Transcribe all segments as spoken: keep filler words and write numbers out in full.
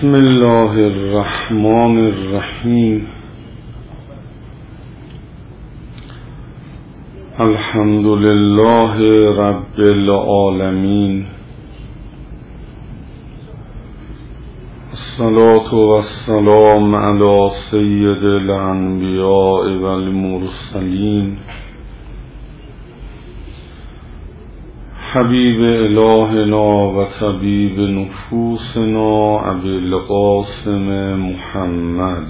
بسم الله الرحمن الرحیم. الحمد لله رب العالمین. الصلاة والسلام علی سید الانبیاء والمرسلین حبیب الهنا و طبیب نفوسنا ابی القاسم محمد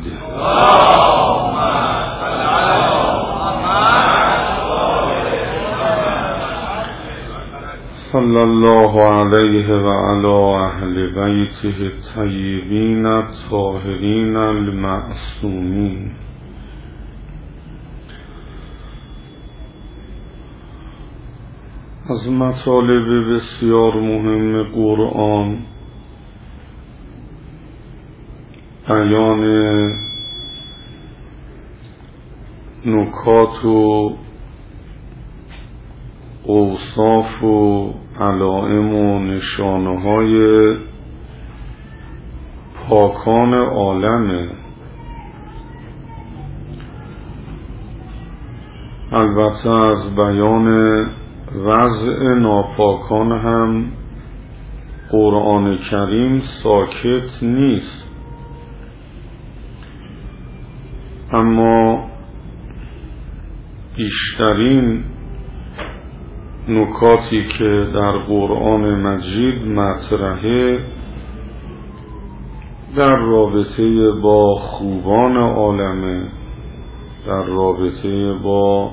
صلی الله علیه و علی اهل بیته الطیبین الطاهرین المعصومین. از مطالب بسیار مهم قرآن بیان نکات و اوصاف و علائم و نشانه های پاکان عالمه. البته از بیان وضع ناپاکان هم قرآن کریم ساکت نیست، اما بیشترین نکاتی که در قرآن مجید مطرحه در رابطه با خوبان عالمه، در رابطه با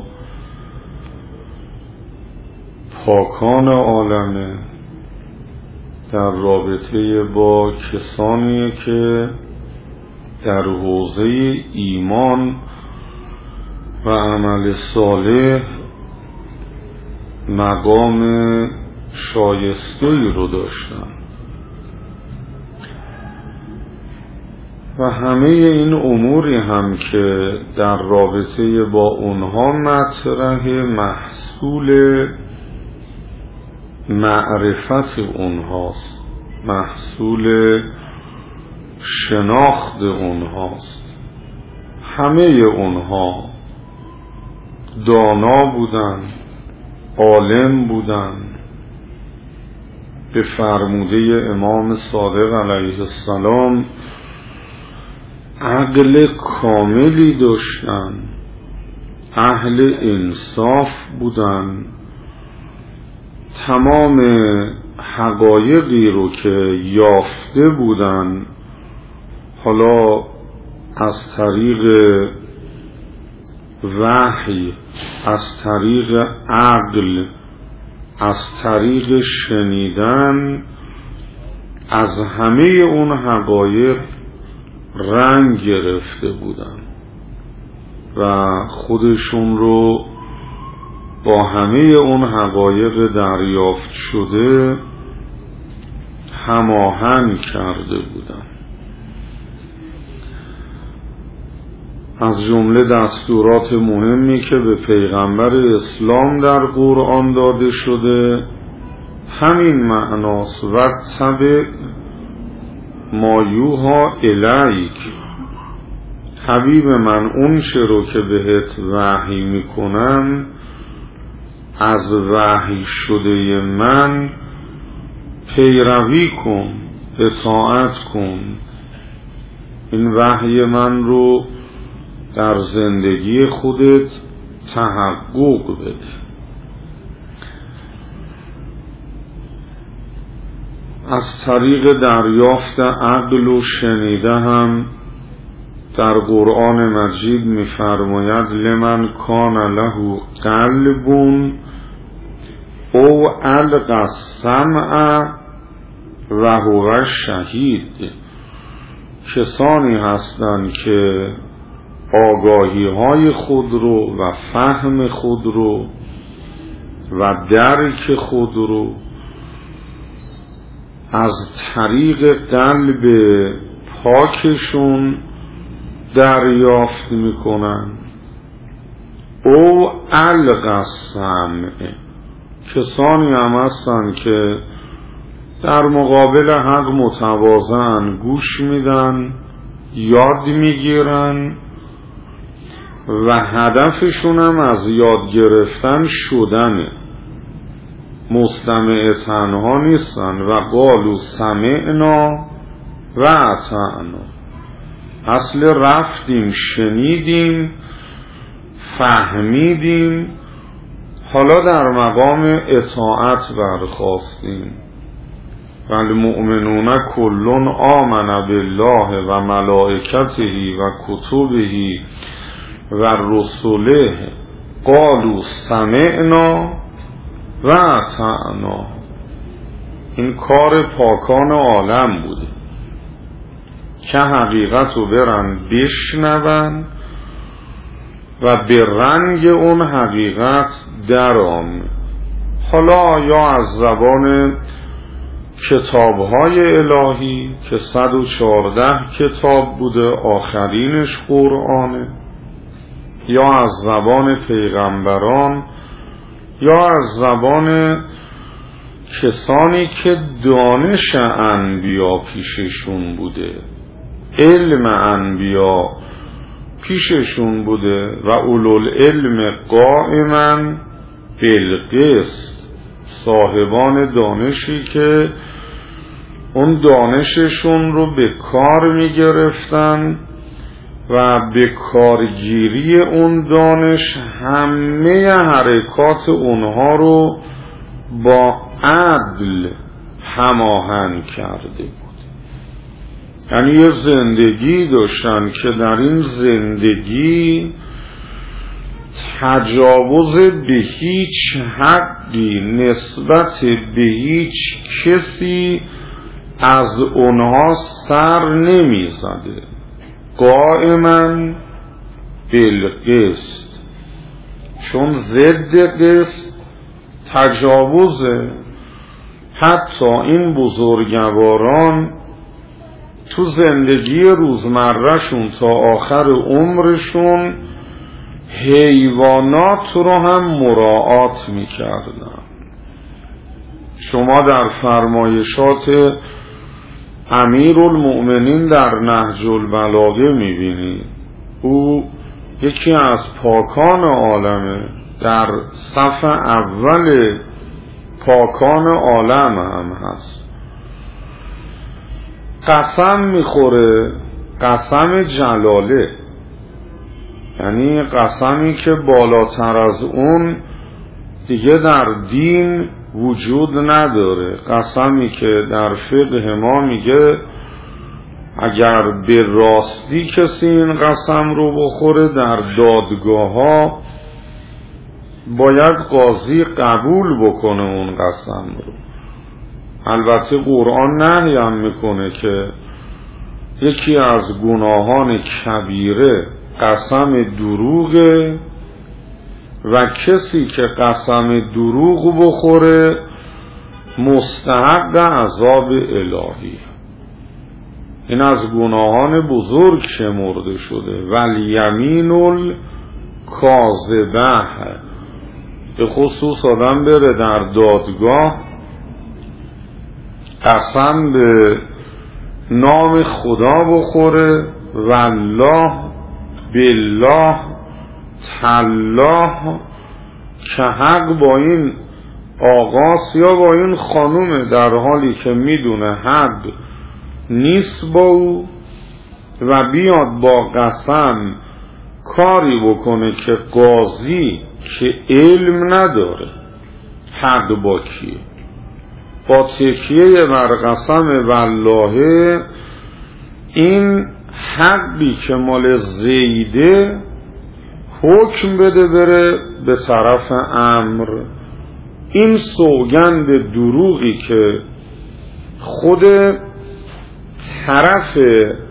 پاکان عالمه، در رابطه با کسانی که در حوزه ایمان و عمل صالح مقام شایسته‌ای رو داشتن و همه این اموری هم که در رابطه با اونها مطرحه محصول معرفت اونهاست، محصول شناخت اونهاست. همه اونها دانا بودن، عالم بودن، به فرموده امام صادق علیه السلام عقل کاملی داشتن، اهل انصاف بودن، تمام حقایقی رو که یافته بودن حالا از طریق وحی، از طریق عقل، از طریق شنیدن از همه اون حقایق رنگ گرفته بودن و خودشون رو با همه اون حقایق دریافت شده هماهنگ کرده بودن. از جمله دستورات مهمی که به پیغمبر اسلام در قرآن داده شده همین معناست: واتبع ما یوحی الیک. حبیب من اون چه رو که بهت وحی میکنم از وحی شده من پیروی کن، اطاعت کن، این وحی من رو در زندگی خودت تحقق بده. از طریق دریافت عقل و شنیده هم در قرآن مجید می‌فرماید لمن کان له قلب او القی السمع و هو شهید. کسانی هستند که آگاهی های خود رو و فهم خود رو و درک خود رو از طریق قلب پاکشون دریافت میکنن. او القی السمع، کسانی هم هستن که در مقابل حق متواضعن، گوش میدن، یاد میگیرن و هدفشون هم از یاد گرفتن شدنه، مستمع تنها نیستن. و قالوا سمعنا و اطعنا، اصل رفتیم، شنیدیم، فهمیدیم، حالا در مقام اطاعت برخاستیم. والمؤمنون کلون آمن بالله و ملائکته و کتبه و رسله قالوا سمعنا و اطعنا. این کار پاکان عالم بوده که حقیقت رو برن بشنون و به رنگ اون حقیقت در آمد. حالا یا از زبان کتاب‌های الهی که صد و چهارده کتاب بوده، آخرینش قرآنه، یا از زبان پیغمبران، یا از زبان کسانی که دانش انبیا پیششون بوده، علم انبیا پیششون بوده. و اولوالعلم قائما بالقسط، صاحبان دانشی که اون دانششون رو به کار می گرفتن و به کارگیری اون دانش همه حرکات اونها رو با عدل هماهنگ کرده بود. یعنی یه زندگی داشتن که در این زندگی تجاوز به هیچ حقی نسبت به هیچ کسی از اونها سر نمی زده. قائما بالقسط، چون ضد قسط تجاوزه. حتی این بزرگواران تو زندگی روزمرهشون تا آخر عمرشون حیوانات رو هم مراعات میکردن. شما در فرمایشات امیرالمؤمنین در نهج البلاغه میبینید، او یکی از پاکان عالمه، در صف اول پاکان عالم هم هست. قسم میخوره، قسم جلاله، یعنی قسمی که بالاتر از اون دیگه در دین وجود نداره. قسمی که در فقه ما میگه اگر به راستی کسی این قسم رو بخوره در دادگاه ها باید قاضی قبول بکنه اون قسم رو. البته قرآن نهی هم میکنه که یکی از گناهان کبیره قسم دروغه و کسی که قسم دروغ بخوره مستحق عذاب الهی. این از گناهان بزرگ شمرده شده. والیمین الکاذبه، به خصوص آدم بره در دادگاه قسم به نام خدا بخوره، والله بالله تالله، که حق با این آقاست یا با این خانومه، در حالی که میدونه حق نیست با او، و بیاد با قسم کاری بکنه که قاضی که علم نداره حق با کیه، با تکیه بر قسم والله این حقی که مال زیده حکم بده بره به طرف امر. این سوگند دروغی که خود طرف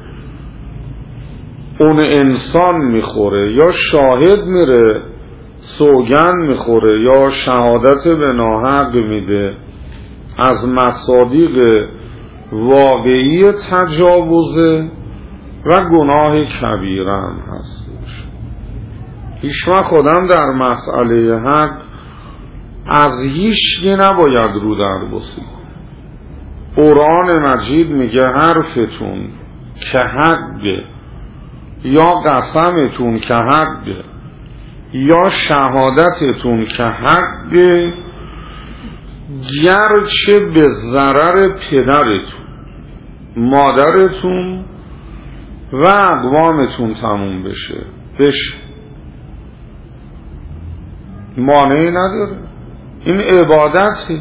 اون انسان میخوره یا شاهد میره سوگند میخوره یا شهادت به ناحق میده، از مصادیق واقعی تجاوزه و گناه کبیره هم هستش. هیچ وقت خودم در مسئله حق از هیچکی نباید رو در بسی کنه. قرآن مجید میگه حرفتون که حقه یا قسمتون که حقه یا شهادتتون که حقه، گرچه به ضرر پدرتون، مادرتون و اقوامتون تموم بشه بشه مانعی نداره. این عبادته.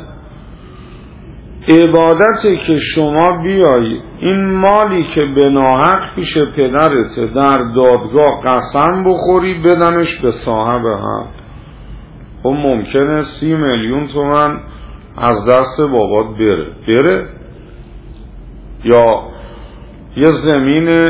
عبادته که شما بیایی این مالی که به ناحق پیش پدرته در دادگاه قسم بخوری بدنش به صاحب حق. خب ممکنه سی میلیون تومن از دست بابات بره بره یا یه زمین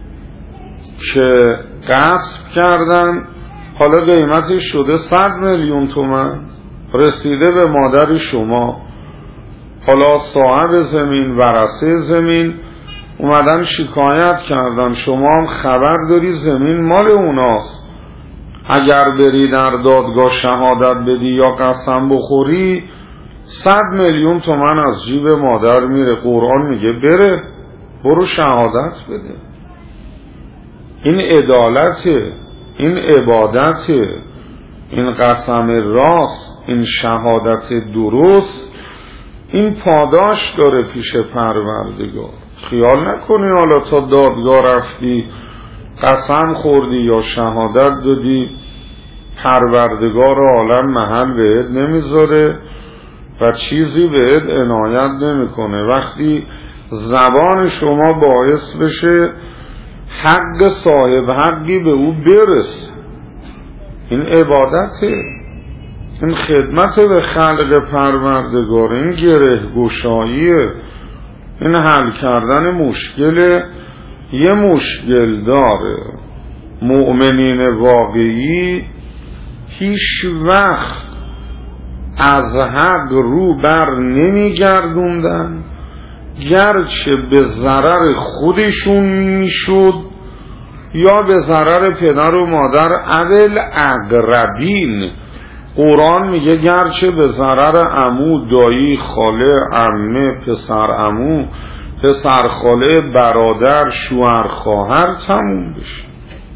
که غصب کردن حالا قیمتش شده صد میلیون تومن رسیده به مادر شما، حالا صاحب زمین ورثه زمین اومدن شکایت کردن، شما هم خبر داری زمین مال اوناست، اگر بری در دادگاه شهادت بدی یا قسم بخوری صد میلیون تومن از جیب مادر میره. قرآن میگه بره برو شهادت بده. این عدالته، این عبادته، این قسم راست، این شهادت درست، این پاداش داره پیش پروردگار. خیال نکنی حالا تا دادگاه رفتی قسم خوردی یا شهادت دادی پروردگار عالم محل بهت نمیذاره و چیزی بهت عنایت نمیکنه. وقتی زبان شما باعث بشه حق صاحب حقی به او برسه، این عبادته، این خدمت به خلق پروردگار، این گره گشاییه، این حل کردن مشکل یه مشکل داره. مؤمنین واقعی هیچ وقت از حق رو بر نمیگردوندن، گرچه به ضرر خودشون میشد یا به ضرر پدر و مادر اول اقربین. قرآن میگه گرچه به ضرر عمو، دایی، خاله، عمه، پسر عمو، پسر خاله، برادر، شوهر خواهر تموم بشه.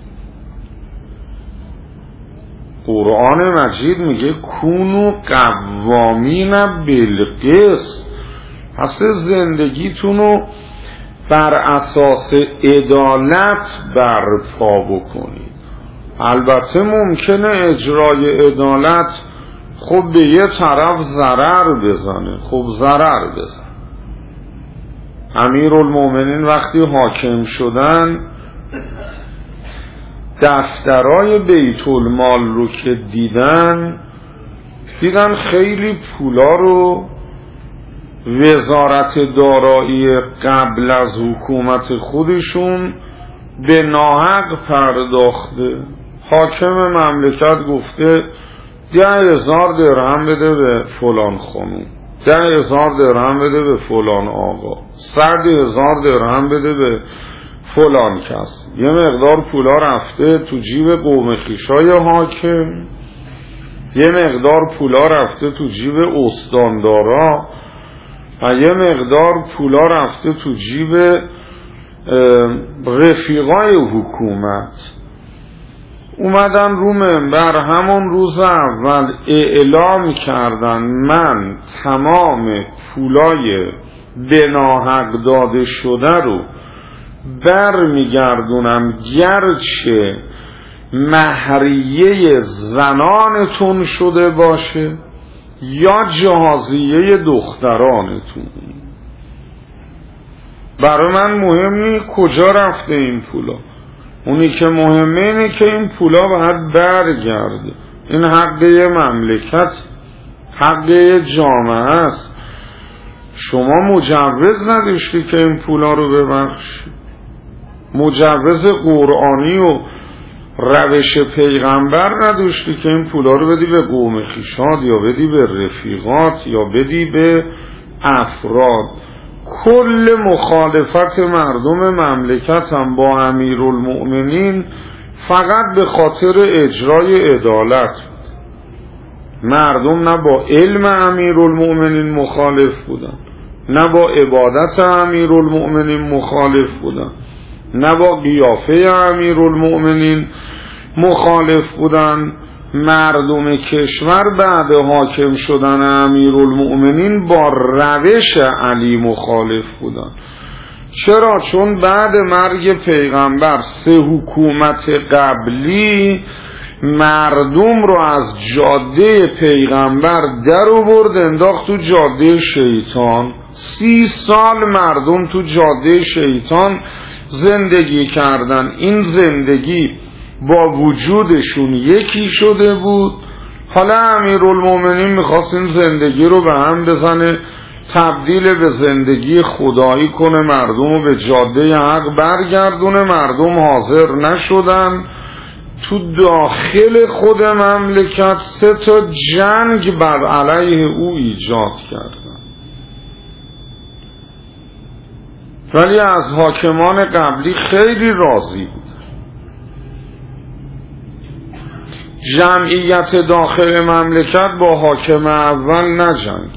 قرآن مجید میگه کونو قوامین بالقسط، پس زندگیتونو بر اساس عدالت برپا بکنید. البته ممکنه اجرای عدالت خب به یه طرف ضرر بزنه، خب ضرر بزن. امیرالمومنین وقتی حاکم شدن دفترای بیت المال رو که دیدن دیدن خیلی پولا رو وزارت دارایی قبل از حکومت خودشون به ناحق پرداخته. حاکم مملکت گفته ده هزار درهم بده به فلان خانوم، ده هزار درهم بده به فلان آقا، صد هزار درهم بده به فلان کس. یه مقدار پولا رفته تو جیب قوم خویشای حاکم، یه مقدار پولا رفته تو جیب استاندارا و یه مقدار پولا رفته تو جیب رفیقای حکومت. اومدن رو منبر همون روز اول اعلام کردن من تمام پولای به ناحق داده شده رو بر میگردونم، گرچه مهریه زنانتون شده باشه یا جهازیه دخترانتون. برای من مهم نیست کجا رفته این پولا، اونی که مهمه اینه که این پولا باید برگرده. این حق یه مملکت، حق یه جامعه است. شما مجوز نداشتی که این پولا رو ببخشی، مجوز قرآنی و روش پیغمبر نداشتی که این پولا رو بدی به قوم خویشات یا بدی به رفیقات یا بدی به افراد. کل مخالفت مردم مملکت هم با امیرالمؤمنین فقط به خاطر اجرای عدالت. مردم نه با علم امیرالمؤمنین مخالف بودن نه با عبادت امیرالمؤمنین مخالف بودن، نه با قیافه امیرالمؤمنین مخالف بودن. مردم کشور بعد حاکم شدن امیرالمؤمنین با روش علی مخالف بودن. چرا؟ چون بعد مرگ پیغمبر سه حکومت قبلی مردم رو از جاده پیغمبر در آورد انداخت تو جاده شیطان. سی سال مردم تو جاده شیطان زندگی کردن. این زندگی با وجودشون یکی شده بود. حالا امیرالمؤمنین میخواست این زندگی رو به هم بزنه، تبدیل به زندگی خدایی کنه، مردم رو به جاده حق برگردونه. مردم حاضر نشدن. تو داخل خود مملکت سه تا جنگ بر علیه او ایجاد کردن. ولی از حاکمان قبلی خیلی راضی بود. جمعیت داخل مملکت با حاکم اول نجنگ.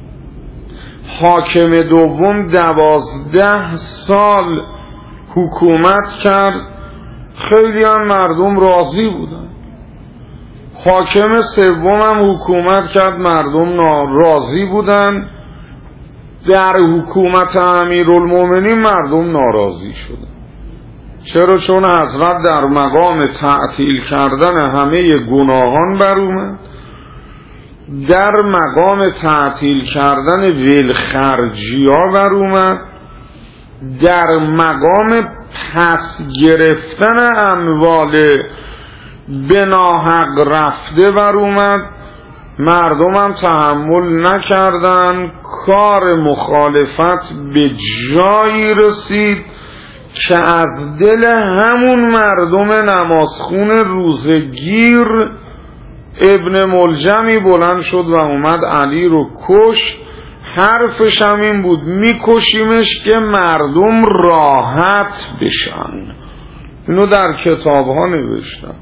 حاکم دوم دوازده سال حکومت کرد، خیلی هم مردم راضی بودن. حاکم سوم هم حکومت کرد، مردم راضی بودن. در حکومت امیرالمؤمنین مردم ناراضی شدن. چرا؟ چون حضرت در مقام تعطیل کردن همه گناهان بر اومد، در مقام تعطیل کردن ولخرجی ها بر اومد، در مقام پس گرفتن اموال به ناحق رفته بر اومد. مردم هم تحمل نکردن. کار مخالفت به جایی رسید که از دل همون مردم نمازخون روزگیر ابن ملجمی بلند شد و اومد علی رو کش. حرفش هم این بود میکشیمش که مردم راحت بشن. اینو در کتاب ها نوشتم.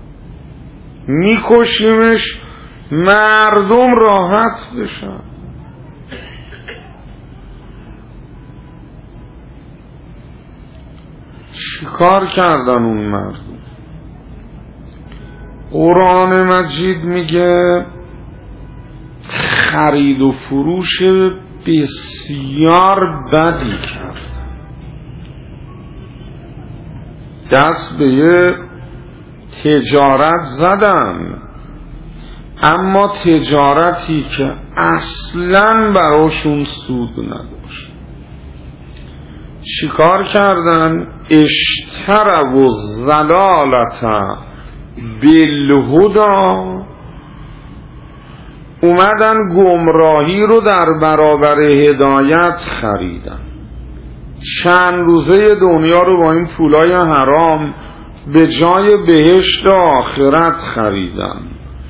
میکشیمش مردم راحت بشن. چیکار کردن اون مردم؟ قرآن مجید میگه خرید و فروش بسیار بدی کرد. دست به یه تجارت زدن، اما تجارتی که اصلاً براشون سود نداشت. چیکار کردن؟ اشتروا الضلالة بالهدی، اومدن گمراهی رو در برابر هدایت خریدن. چند روزه دنیا رو با این پولای حرام به جای بهشت آخرت خریدن.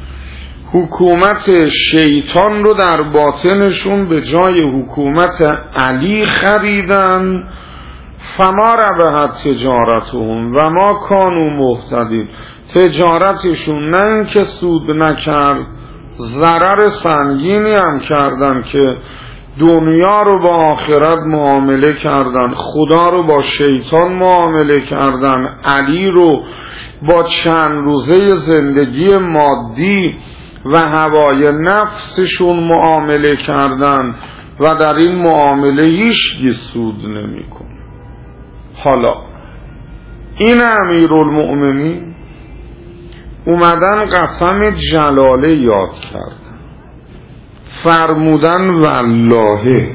حکومت شیطان رو در باطنشون به جای حکومت علی خریدن. فما ربحت تجارتهم و ما کانوا مهتدین. تجارتشون نه اینکه سود نکرد، ضرر سنگینی هم کردن که دنیا رو با آخرت معامله کردن، خدا رو با شیطان معامله کردن، علی رو با چند روزه زندگی مادی و هوای نفسشون معامله کردن و در این معامله هیچ سود نمی کن. حالا این امیرالمؤمنین اومدن قسم جلاله یاد کردن، فرمودن والله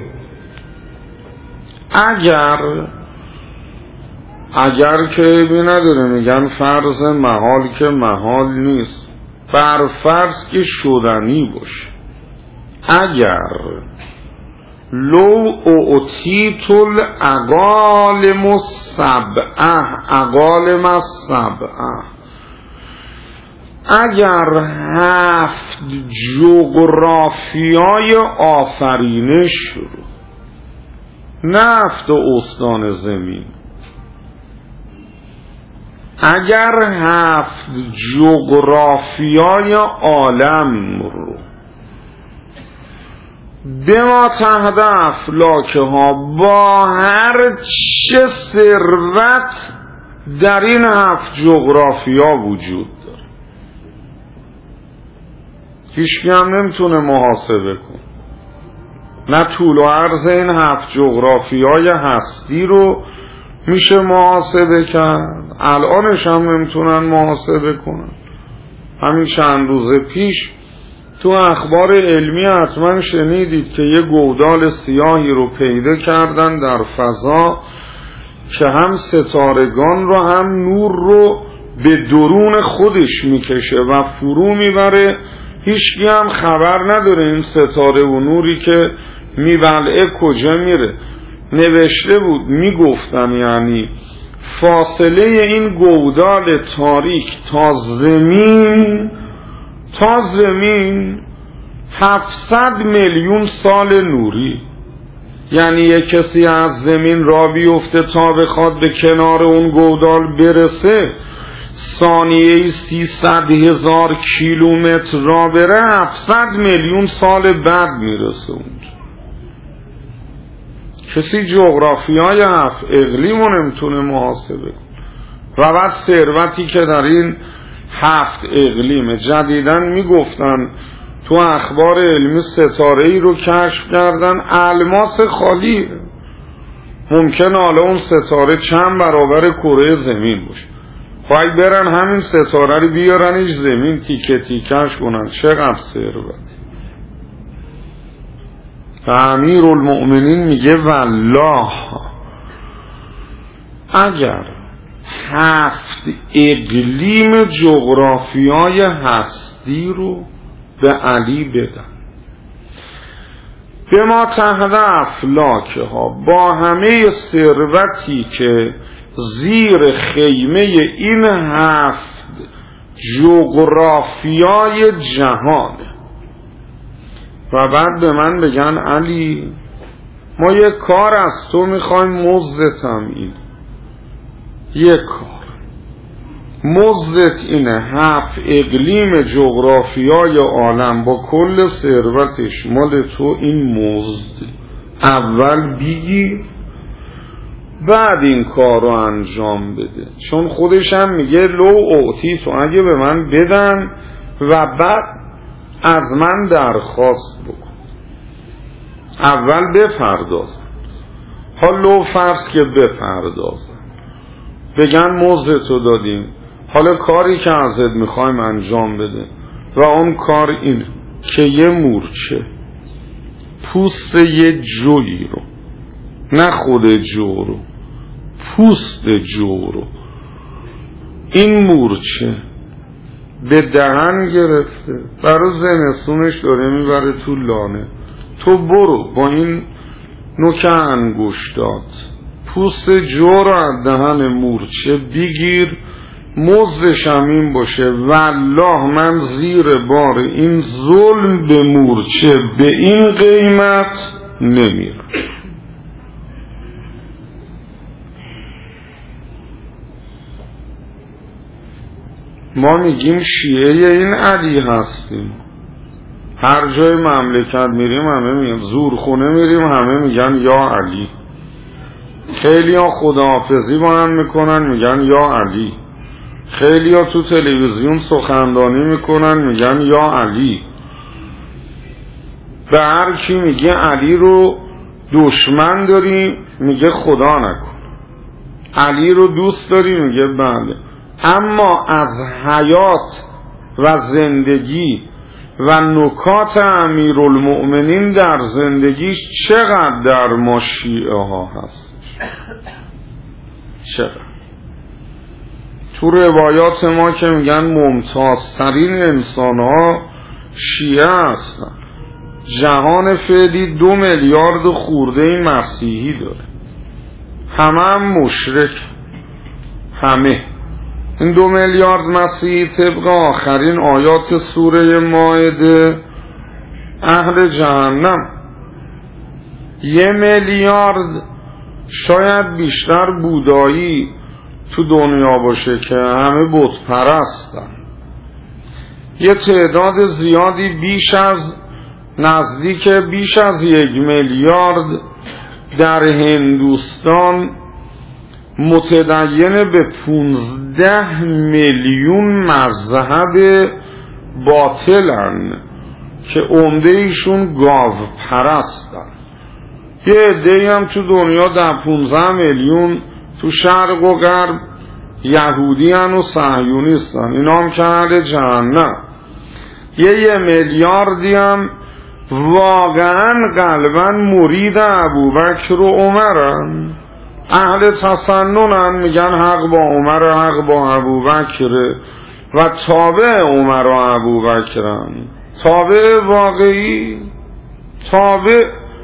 اگر اگر که بی نداره، میگن فرض محال که محال نیست، بر فرض که شدنی باشه. اگر لو اعطیت الاقالم السبعه اقالم السبعه، اگر هفت جغرافیای آفرینش رو، نه هفت استان زمین، اگر هفت جغرافیای عالم رو به ما تحت افلاک ها، با هر چه ثروت در این هفت جغرافیا وجود داره. هیچ هم نمیتونه محاسبه کن، نه طول و عرض این هفت جغرافیای هستی رو میشه محاسبه کرد، الانش هم نمیتونن محاسبه کنن. همین چند روز پیش تو اخبار علمی حتما شنیدید که یه گودال سیاهی رو پیدا کردن در فضا که هم ستارگان رو هم نور رو به درون خودش میکشه و فرو میبره. هیچکی هم خبر نداره این ستاره و نوری که میبلعه کجا میره. نوشته بود، میگفتن یعنی فاصله این گودال تاریک تا زمین تا زمین هفتصد میلیون سال نوری. یعنی یک کسی از زمین را بیفته تا بخواد به کنار اون گودال برسه، ثانیه سیصد هزار کیلومتر را بره، هفتصد میلیون سال بعد میرسه اونجا. کسی جغرافیای هفت اقلیم رو نمیتونه محاسبه کنه. و بعد ثروتی که در این هفت اقلیم، جدیدن میگفتن تو اخبار علمی ستاره ای رو کشف کردن، الماس خالی. ممکن حالا اون ستاره چند برابر کره زمین باشه، باید برن همین ستاره رو بیارنش زمین تیکه تیکش کنن. چقدر ثروتی. و امیرالمؤمنین میگه والله اگر هفت اقلیم جغرافیای هستی رو به علی بدن، به ما تحت افلاک ها، با همه ثروتی که زیر خیمه این هفت جغرافیای جهانه، و بعد به من بگن علی ما یک کار از تو میخوایم، مزدتم این یک کار، مزدت اینه هفت اقلیم جغرافیای عالم با کل ثروتش مال تو، این مزد اول بگیر بعد این کار رو انجام بده. چون خودش هم میگه لو اعطی تو، اگه به من بدن و بعد از من درخواست بکن، اول بپردازن. حالا لو فرض که بپردازن، بگن مزدتو دادیم، حالا کاری که ازت میخوایم انجام بده، و اون کار اینه که یه مورچه پوست یه جویی رو، نه خود جو رو، پوست جو رو، این مورچه به دهن گرفته، برای زمستونش داره میبره تو لانه، تو برو با این نوک انگشتات پوست جو رو از دهن مورچه بگیر، مزدش هم این باشه والله من زیر بار این ظلم به مورچه به این قیمت نمیرم. ما میگیم شیعه این علی هستیم، هر جای مملکت میریم همه میگن، زورخونه میریم همه میگن یا علی، خیلی ها خداحافظی با هم میکنن میگن یا علی، خیلی ها تو تلویزیون سخنرانی میکنن میگن یا علی. به هر کی میگه علی رو دشمن داری میگه خدا نکن، علی رو دوست داری میگه بله. اما از حیات و زندگی و نکات امیرالمؤمنین در زندگیش چقدر در ما شیعه ها هست، چقدر تو روایات ما که میگن ممتازترین انسان ها شیعه هستن. جهان فعلی دو میلیارد خورده مسیحی داره، همه هم مشرک، همه این دو میلیارد مسیحی طبق آخرین آیات سوره مائده اهل جهنم. یه میلیارد شاید بیشتر بودایی تو دنیا باشه که همه بت پرستن. یه تعداد زیادی بیش از نزدیک بیش از یک میلیارد در هندوستان متدین به پونزده میلیون مذهب باطلن که عمده ایشون گاو پرستن. یه عده‌ای هم تو دنیا در پونزده میلیون تو شرق و غرب یهودی هن و صهیونیستن، اینا هم که اهل جهنم. یه یه میلیاردی هم واقعا قلبا مرید ابوبکر و عمرن، اهل تسننن، میگن حق با عمر، حق با ابوبکر و تابع عمر و ابوبکرن، تابع واقعی، تابع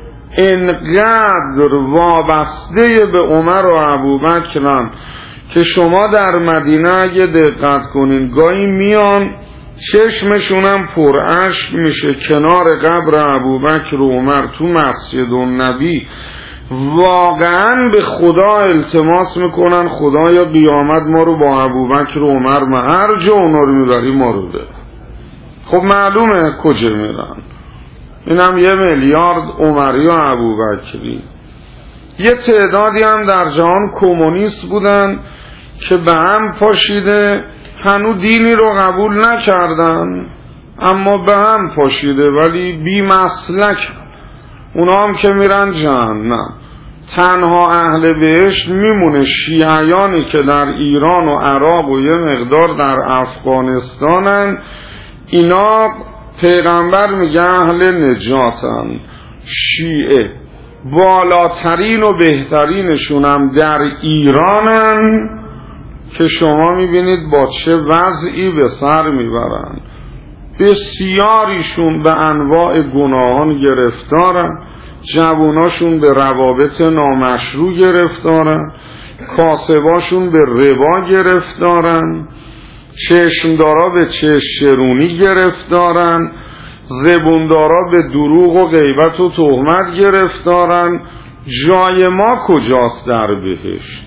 انقدر وابسته به عمر و ابوبکرن که شما در مدینه اگه دقت کنین گاهی میان چشمشونم پر اشک میشه کنار قبر ابوبکر و عمر تو مسجد النبی، واقعا به خدا التماس میکنن خدایا قیامت ما رو با ابوبکر و عمر ما هر جا اونا رو میبری ما رو ده. خب معلومه کجا میرن، اینم یه میلیارد عمری و ابوبکری. یه تعدادی هم در جهان کمونیست بودن که به هم پاشیده، هنوز دینی رو قبول نکردن اما به هم پاشیده ولی بی مسلک، اونا هم که میرن جهنم. تنها اهل بهشت میمونه شیعیانی که در ایران و عراق و یه مقدار در افغانستانن، اینا پیغمبر میگه اهل نجاتن. شیعه بالاترین و بهترینشون هم در ایرانن که شما میبینید با چه وضعی به سر میبرن. بسیاریشون به انواع گناهان گرفتارن، جواناشون به روابط نامشروع گرفتارن، کاسباشون به ربا گرفتارن، چشمدارا به چشمرونی گرفتارن، زبوندارا به دروغ و غیبت و تهمت گرفتارن. جای ما کجاست در بهشت؟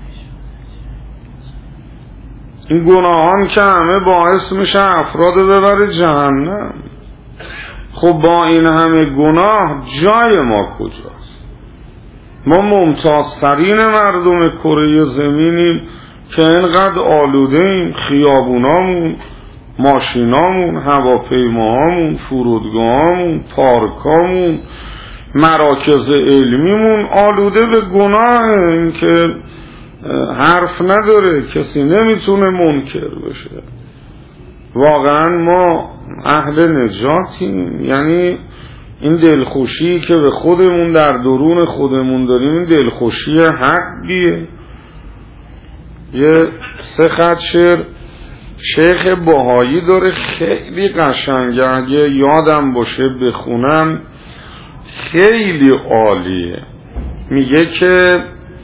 این گناهان که همه باعث میشه افراد ببره جهنم. خب با این همه گناه جای ما کجاست؟ ما ممتازترین مردم کره زمینیم که اینقدر آلوده ایم، خیابونامون، ماشینامون، هواپیماهامون، فرودگاهامون، پارکامون، مراکز علمیمون آلوده به گناه، این که حرف نداره، کسی نمیتونه منکر بشه. واقعا ما اهل نجاتیم. یعنی این دلخوشی که به خودمون در درون خودمون داریم این دلخوشی حقیه. یه سه خط شعر شیخ بهایی داره خیلی قشنگه، اگه یادم باشه بخونم خیلی عالیه. میگه که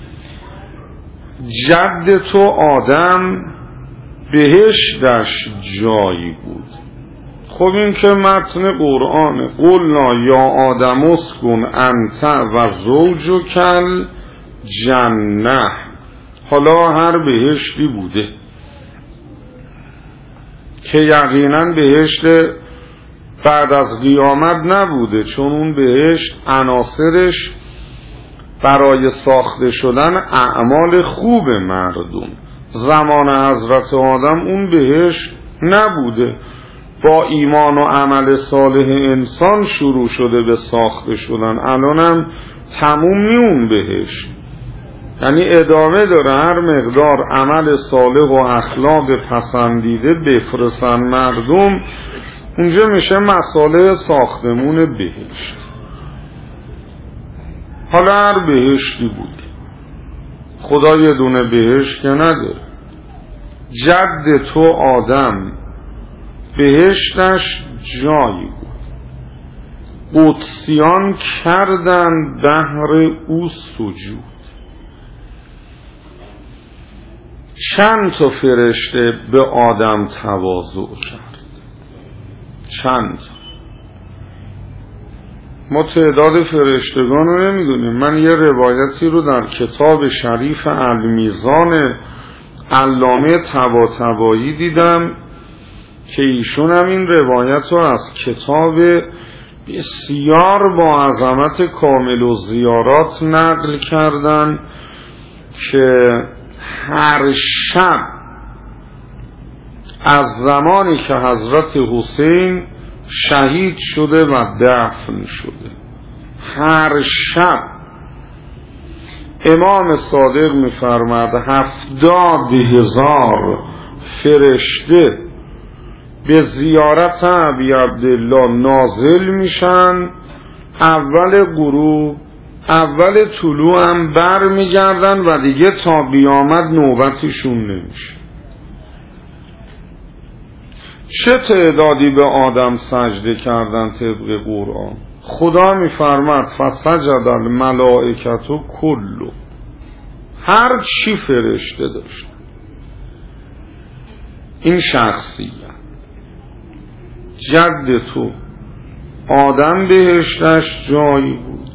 جد تو آدم بهشتش جایی بود. خب این که متن قرآنه. قلنا یا آدم اسکن انت و زوجکل جنه. حالا هر بهشتی بوده که یقینا بهشت بعد از قیامت نبوده، چون اون بهشت عناصرش برای ساخته شدن اعمال خوب مردم. زمان حضرت آدم اون بهشت نبوده، با ایمان و عمل صالح انسان شروع شده به ساخته شدن. الانم تموم نی اون بهشت، یعنی ادامه داره. هر مقدار عمل صالح و اخلاق پسندیده بفرستن مردم، اونجا میشه مساله ساختمون بهشت. حالا هر بهشتی بود، خدا یه دونه بهشت که نداره. جد تو آدم بهشتش جایی بود، قدسیان کردن بهر او سجود. چند تا فرشته به آدم تواضع کرد، چند. ما تعداد فرشتگان رو نمیدونیم. من یه روایتی رو در کتاب شریف المیزان علامه طباطبایی دیدم که ایشون هم این روایت رو از کتاب بسیار با عظمت کامل و زیارات نقل کردن که هر شب از زمانی که حضرت حسین شهید شده و دفن شده، هر شب امام صادق می‌فرماید هفتاد هزار فرشته به زیارت ابی عبدالله نازل میشن، اول غروب اول طلوع هم بر میگردن و دیگه تا قیامت نوبتشون نمیشه. چه تعدادی به آدم سجده کردن طبق قرآن؟ خدا میفرماد فسجد الملائکه کلو، هر چی فرشته داشت. این شخصیت جد تو آدم بهشتش جایی بود،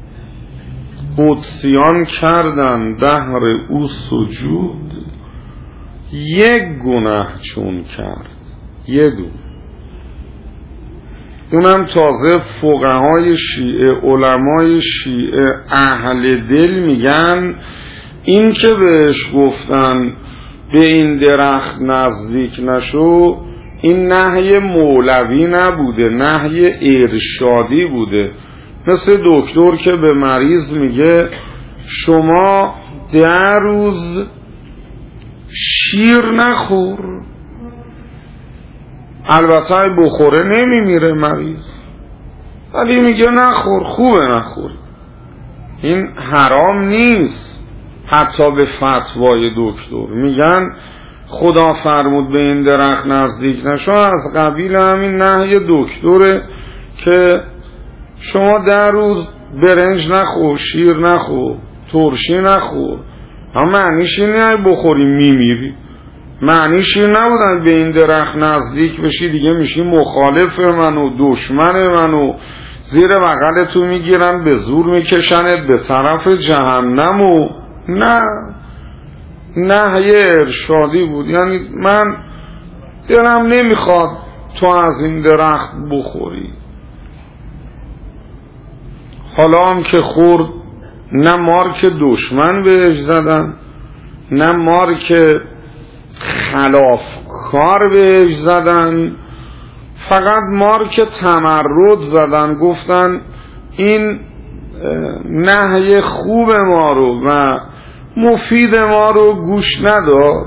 قدسیان کردن دهر او سجود، یک گناه چون کرد، یه دون. اونم تازه فقهای شیعه، علمای شیعه اهل دل میگن این که بهش گفتن به این درخت نزدیک نشو، این نهی مولوی نبوده، نهی ارشادی بوده. مثل دکتر که به مریض میگه شما ده روز شیر نخور، البته بخوره نمیمیره مریض، ولی میگه نخور، خوبه نخور. این حرام نیست، حتی به فتوای دکتر میگن خدا فرمود به این درخت نزدیک نشو، از قبیل همین نهی دکتره که شما در روز برنج نخور، شیر نخور، ترشی نخور. اما معنیش اینه بخوری میمیری، معنیش این نبودن به این درخت نزدیک بشی دیگه میشی مخالف من و دشمن من و زیر بغل تو میگیرن به زور میکشنت به طرف جهنم. و نه، نهی ارشادی بود. یعنی من دلم نمیخواد تو از این درخت بخوری. حالا هم که خورد، نه مار که دشمن بهش زدن، نه مار که خلاف کار بهش زدن، فقط مار که تمرد زدن، گفتن این نهی خوب ما رو و مفید ما رو گوش نداد.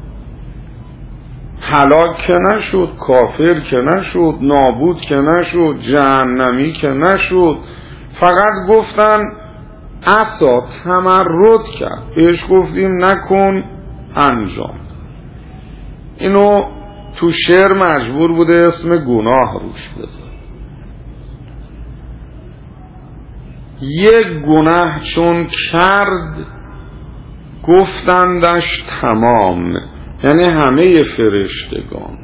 هلاک که نشد، کافر که نشد، نابود که نشد، جهنمی که نشد، فقط گفتن عصا تمرد کرد، بهش گفتیم نکن، انجام. اینو تو شعر مجبور بوده اسم گناه روش بذاره. یک گناه چون کرد گفتندش تمام، یعنی همه فرشتگان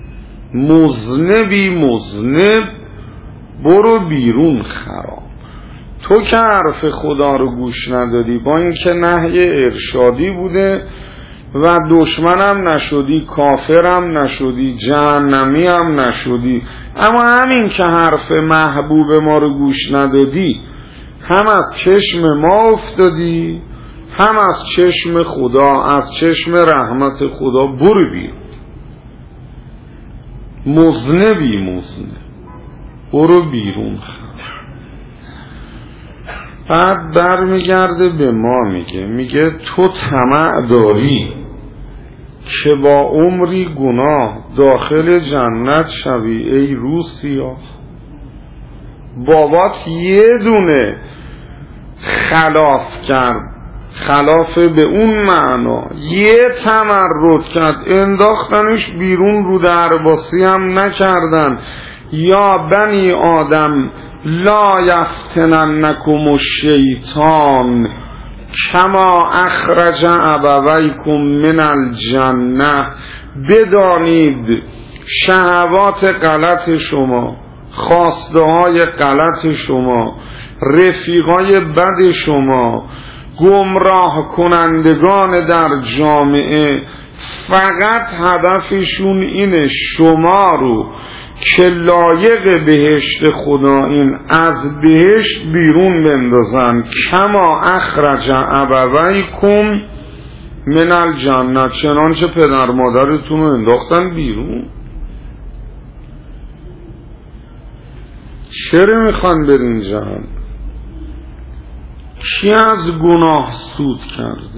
مذنبی مذنب برو بیرون خراب. تو که حرف خدا رو گوش ندادی، با اینکه نهی ارشادی بوده و دشمنم نشدی، کافرم نشدی، جهنمی هم نشدی، اما همین که حرف محبوب ما رو گوش ندادی، هم از چشم ما افتادی، هم از چشم خدا، از چشم رحمت خدا برو بیرون. مذنبی مذنب برو بیرون. بعد بر میگرده به ما میگه میگه تو طمع داری که با عمری گناه داخل جنت شوی ای روسیا. بابات یه دونه خلاف کرد، خلاف به اون معنا یه تمرد کرد، انداختنش بیرون، رو درباسی هم نکردن. یا بنی آدم لا یفتننکم الشیطان کما اخرج ابویکم من الجنه. بدانید شهوات غلط شما، خواسته های غلط شما، رفیقای بد شما، گمراه کنندگان در جامعه فقط هدفشون اینه شما رو که لایق بهشت خدا این از بهشت بیرون بندازن. کما اخرج ابویکم من الجنه، چنانچه پدر مادرتون رو انداختن بیرون. چرا میخوان برین جهنم؟ کی از گناه سود کرده؟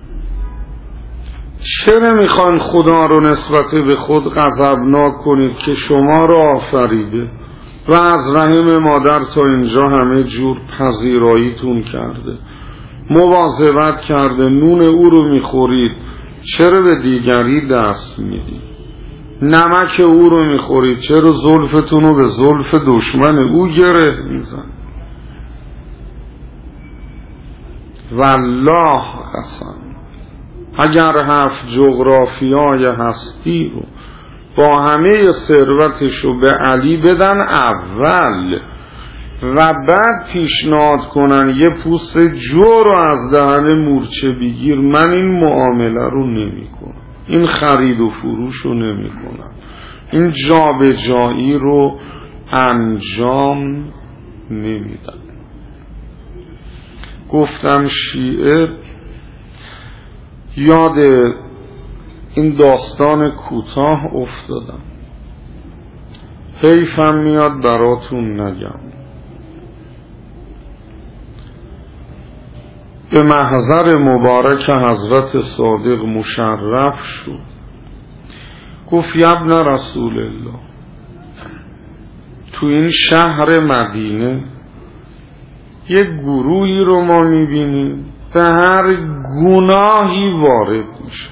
چرا میخوان خدا رو نسبت به خود غضبناک کنید که شما رو آفریده و از رحم مادر تا اینجا همه جور پذیراییتون کرده، مواظبت کرده، نون او رو میخورید، چرا به دیگری دست میدید؟ نمک او رو میخورید، چرا زلفتون رو به زلف دشمن او گره میزن؟ والله قسم اگر هفت جغرافیای هستی رو با همه ثروتش رو به علی بدن اول و بعد پیشنهاد کنن یه پوست جو رو از دهن مورچه بگیر، من این معامله رو نمی کنم، این خرید و فروش رو نمی کنم، این جابجایی رو انجام نمیدم. گفتم شیعه یاد این داستان کوتاه افتادم، حیفم میاد براتون نگم. به محضر مبارک حضرت صادق مشرف شد، گفت ابن رسول الله تو این شهر مدینه یک گروهی رو ما میبینیم به هر گناهی وارد میشه،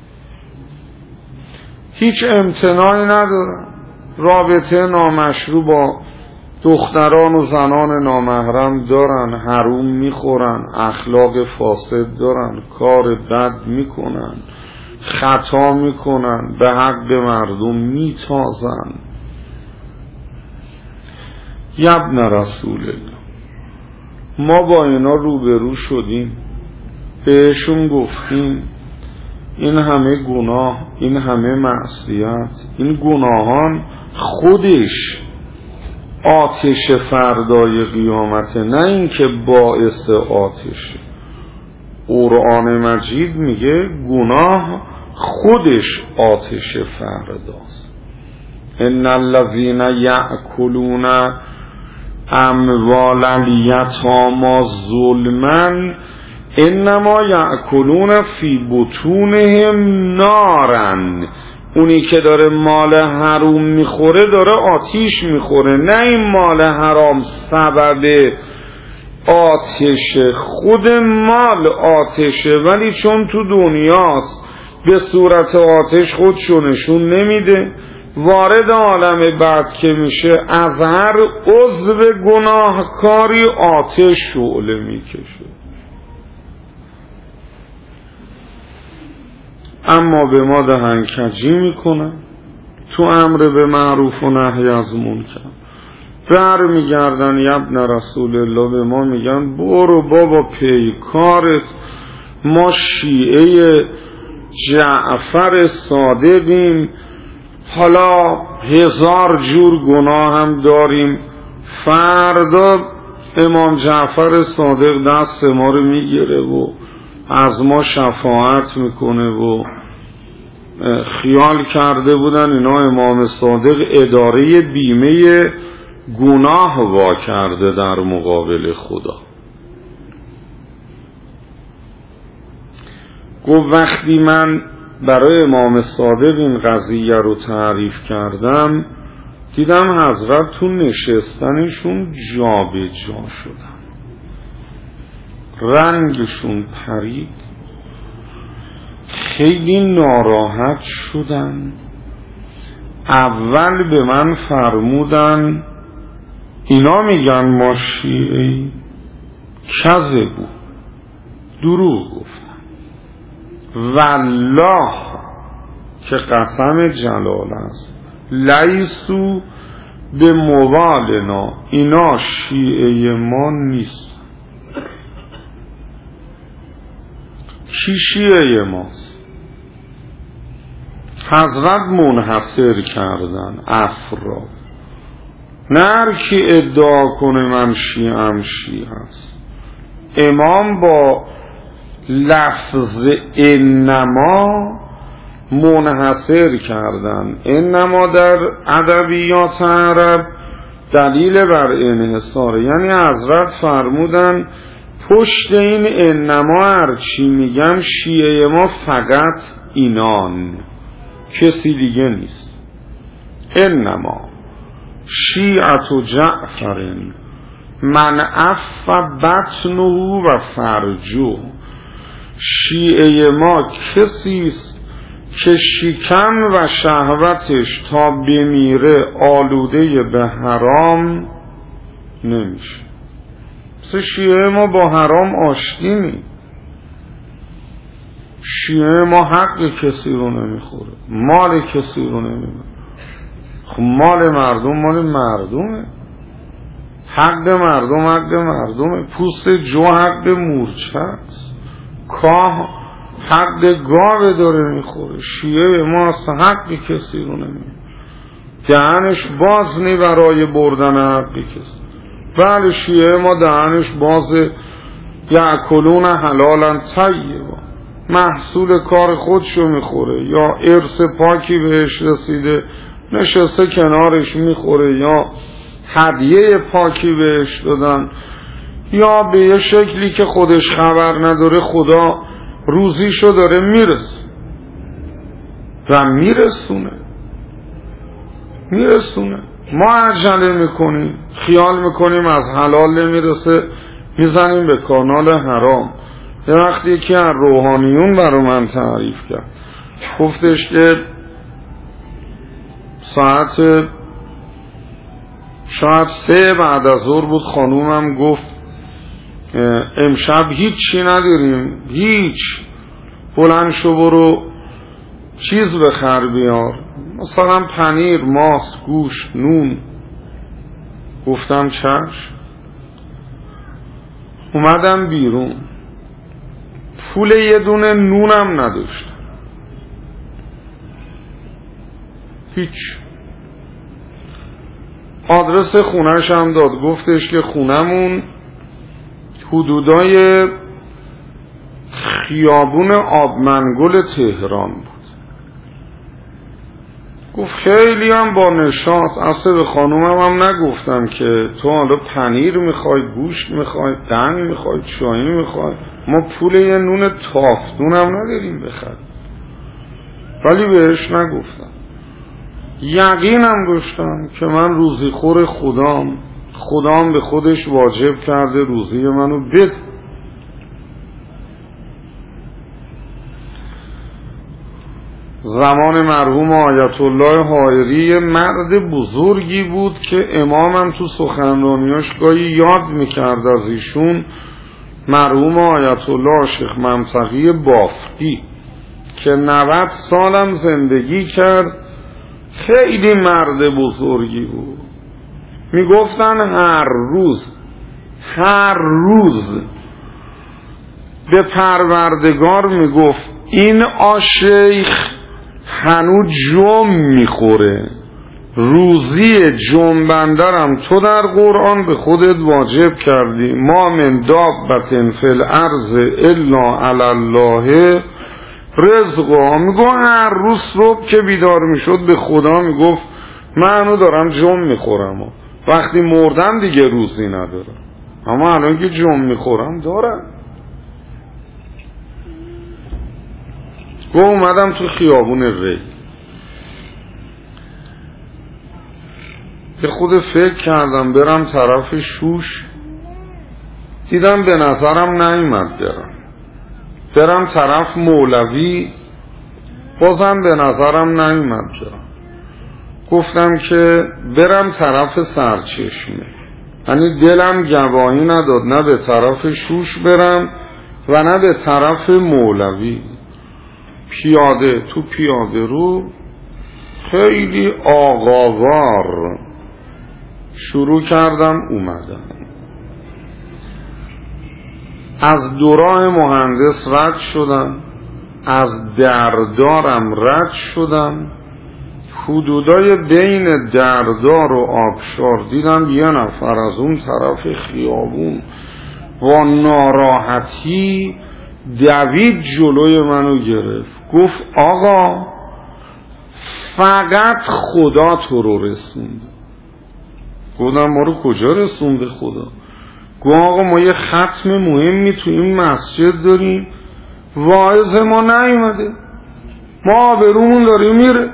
هیچ امتناعی ندارن، رابطه نامشروع با دختران و زنان نامحرم دارن، حروم میخورن، اخلاق فاسد دارن، کار بد میکنن، خطا میکنن، به حق مردم میتازن. ابن رسول الله ما با اینا روبرو شدیم، بهشون گفتیم این همه گناه، این همه معصیت، این گناهان خودش آتش فردای قیامته، نه اینکه باعث آتشه. قرآن مجید میگه گناه خودش آتش فرداست. ان الذین یأکلون اموال الیتامی ظلما انما یأکلون فی بطونهم نارا، اونی که داره مال حرام میخوره داره آتیش میخوره، نه این مال حرام سبب آتشه، خود مال آتشه، ولی چون تو دنیاست به صورت آتش خودشو نشون نمیده، وارد عالم بعد که میشه از هر عضو گناهکاری آتش شعله میکشه. اما به ما دهنکجی میکنن، تو امر به معروف و نهی از منکر بر میگردن. ابن رسول الله به ما میگن برو بابا پیکارت، ما شیعه جعفر صادقیم، حالا هزار جور گناه هم داریم، فردا امام جعفر صادق دست ما رو میگیره و از ما شفاعت میکنه و خیال کرده بودن اینا امام صادق اداره بیمه گناه وا کرده در مقابل خدا. گفت وقتی من برای امام صادق این قضیه رو تعریف کردم دیدم حضرت تو نشستنشون جا به جا شدن، رنگشون پرید، خیلی ناراحت شدن. اول به من فرمودن اینا میگن ما شیعه‌ای، کذبو، دروغ گفتن. والله که قسم جلال است، لیسو به موالنا، اینا شیعه ما نیست. کی شیعه ماست؟ حضرت منحصر کردن افراد. نه هر کی ادعا کنه من شیعم شیعه هست. امام با لفظ انما منحصر کردن. انما در ادبیات عرب دلیل بر انحصاره، یعنی حضرت فرمودن پشت این انما هرچی میگم شیعه ما فقط اینان، کسی دیگه نیست. انما شیعت و جعفر من عف بطنه و فرجه، شیعه ما کسیست که شکم و شهوتش تا بمیره آلوده به حرام نمیشه. مثل شیعه ما با حرام آشتی نی. شیعه ما حق کسی رو نمیخوره، مال کسی رو نمیخوره. خب مال مردم مال مردمه، حق مردم حق مردمه. پوست جو حق مورچه است، کاه حق گاوه داره میخوره. شیعه ما اصلا حق کسی رو نمیخوره، دهنش باز نی برای بردن حق کسی. بله شیعه ما دهنش باز، یأکلون حلالا طیبا، محصول کار خودشو میخوره، یا ارث پاکی بهش رسیده نشسته کنارش میخوره، یا هدیه پاکی بهش دادن، یا به یه شکلی که خودش خبر نداره خدا روزیشو داره میرسه و میرسونه میرسونه ما عجله میکنیم، خیال میکنیم از حلال نمیرسه میزنیم به کانال حرام. یه وقتی یکی از روحانیون برای من تعریف کرد، گفتش که ساعت شاید سه بعد از ظهر بود، خانومم گفت امشب هیچ چی نداریم، هیچ، بلند شو برو چیز بخر بیار، مثلا پنیر، ماست، گوشت، نون. گفتم چشم. اومدم بیرون، پول یه دونه نونم نداشتم، هیچ. آدرس خونهش هم داد، گفتش که خونمون حدودای خیابون آبمنگل تهران بود. گفت خیلی هم با نشاط. اصلا به خانومم هم نگفتم که تو حالا پنیر میخوای، گوشت میخوای، قند میخوای، چای میخوای، ما پول یه نون تافتون هم نداریم بخریم. ولی بهش نگفتم، یقینم داشتم که من روزی خور خدام، خدام به خودش واجب کرده روزی منو بده. زمان مرحوم آیت الله حائری مرد بزرگی بود که امامم تو سخنرانیاش گاهی یاد میکرد از ایشون، مرحوم آیت الله شیخ منطقی بافقی که نود سالم زندگی کرد. خیلی مرد بزرگی بود. میگفتن هر روز هر روز به پروردگار میگفت این آشیخ هنو جم میخوره، روزی جنبندرم تو در قرآن به خودت واجب کردی، ما من دابة فی الارض الا علی الله رزقها. میگو هر روز صبح که بیدار میشد به خدا میگفت منو دارم جم میخورم، وقتی مردم دیگه روزی ندارم، اما الان که جم میخورم دارم. گو اومدم تو خیابون ری، به خود فکر کردم برم طرف شوش، دیدم به نظرم نیومد برم برم طرف مولوی، بازم به نظرم نیومد برم. گفتم که برم طرف سرچشمه، یعنی دلم گواهی نداد نه به طرف شوش برم و نه به طرف مولوی. پیاده تو پیاده رو خیلی آقاوار شروع کردم اومدم، از دوراه مهندس رد شدم، از دردارم رد شدم، حدودای بین دردار و آبشار دیدم یه نفر از اون طرف خیابون با ناراحتی دوید جلوی منو گرفت، گفت آقا فقط خدا تو رو رسونده. گفتم ما رو کجا رسونده خدا؟ گفت آقا ما یه ختم مهمی تو این مسجد داریم، واعظ ما نیومده، ما آبرومون داره میره.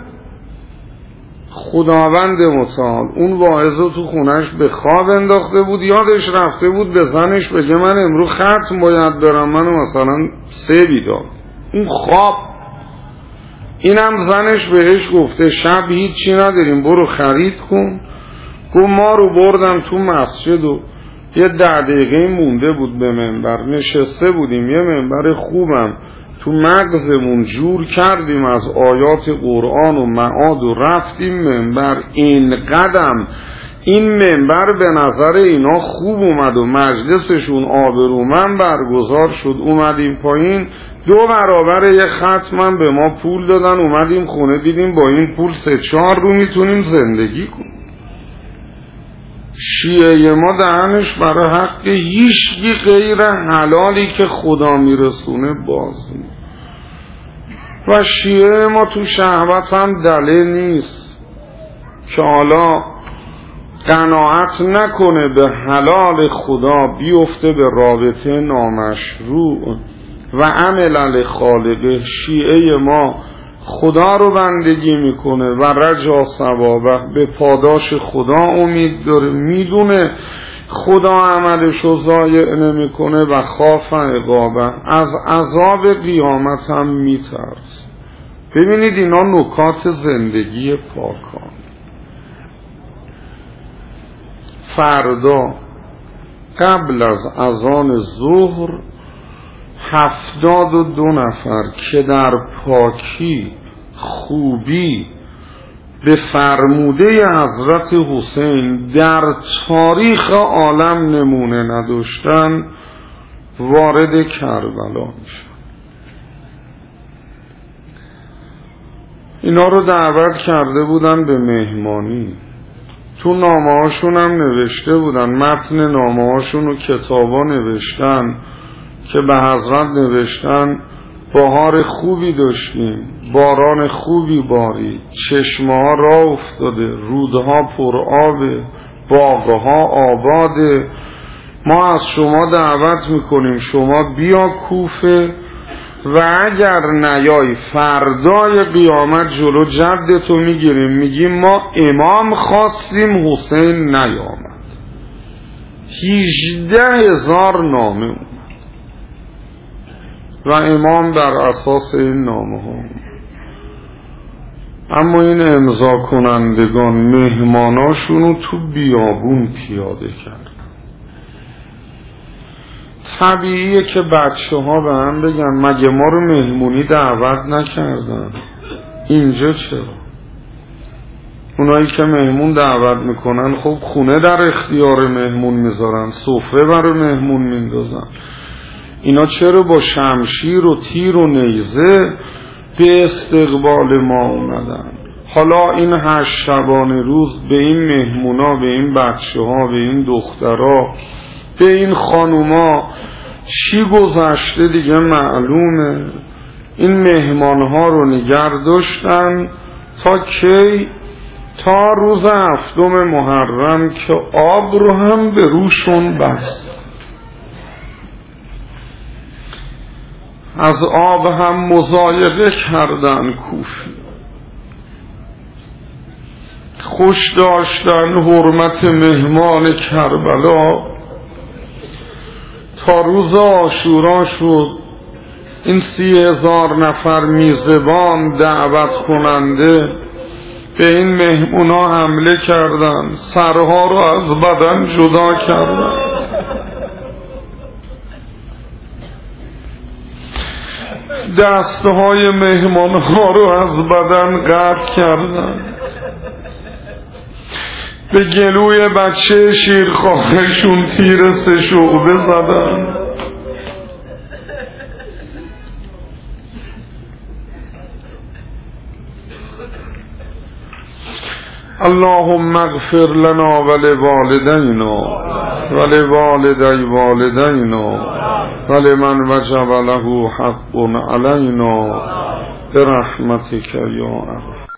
خداوند متعال اون واعظ رو تو خونش به خواب انداخته بود، یادش رفته بود به زنش بگه من امروز ختم باید برم، منو مثلا سه بیدار. اون خواب، اینم زنش بهش گفته شب هیچی نداریم برو خرید کن. گفت ما رو بردم تو مسجد و یه ده دقیقه مونده بود به منبر، نشسته بودیم، یه منبر خوبم تو مغزمون جور کردیم از آیات قرآن و معاد و رفتیم منبر. این قدم این منبر به نظر اینا خوب اومد و مجلسشون آبرومند برگزار شد، اومدیم پایین دو برابر یه ختمم به ما پول دادن، اومدیم خونه دیدیم با این پول سه چهار رو میتونیم زندگی کنیم. شیعه ما دهنش برای حق هیچی غیر حلالی که خدا میرسونه باز نی. و شیعه ما تو شهوت هم دله نیست که حالا قناعت نکنه به حلال خدا بیفته به رابطه نامشروع و عمل لخالقه. شیعه ما خدا رو بندگی میکنه و رجا ثوابه، به پاداش خدا امید داره، میدونه خدا عملش رو ضایع نمیکنه و خاف عقابه، از عذاب قیامت هم میترس. ببینید اینا نکات زندگی پاکان. فردا قبل از اذان ظهر هفتاد و دو نفر که در پاکی خوبی به فرموده حضرت حسین در تاریخ عالم نمونه نداشتن وارد کربلا میشن. اینا رو دعوت کرده بودن به مهمانی، تو نامه هاشون هم نوشته بودن، متن نامه هاشون و کتابا نوشتن که به حضرت نوشتن بهار خوبی داشتیم، باران خوبی بارید، چشمه ها راه افتاده، رودها پر آبه، باغها آباده، ما از شما دعوت میکنیم شما بیا کوفه و اگر نیای فردای قیامت جلو جدتو میگیریم، میگیم ما امام خواستیم حسین نیامد. هجده هزار نامه اومد و امام بر اساس این نامه ها. اما این امضا کنندگان مهماناشونو تو بیابون پیاده کرد. طبیعیه که بچه ها به هم بگن مگه ما رو مهمونی دعوت نکردن، اینجا چرا؟ اونایی که مهمون دعوت میکنن خب خونه در اختیار مهمون میذارن، سفره برای مهمون میندازن، اینا چرا با شمشیر و تیر و نیزه به استقبال ما اومدن؟ حالا این هشت شبانه روز به این مهمونا، به این بچه ها، به این دخترها، به این خانوما چی گذشته دیگه معلومه. این مهمان ها رو نگر داشتن تا کی؟ تا روز هفتم محرم که آب رو هم به روشون بست. از آب هم مضایقه کردن کوفی، خوش داشتن حرمت مهمان کربلا. تا روز عاشورا شد این سی هزار نفر میزبان دعوت کننده به این مهمونا حمله کردن، سرها رو از بدن جدا کردن، دستهای مهمانها رو از بدن قطع کردن، به گلوی بچه شیرخواهشون تیر سه شعبه زدن. اللهم اغفر لنا ولوالدينا ولوالدي والدينا ولمن وجب له حق علينا برحمتك يا ارحم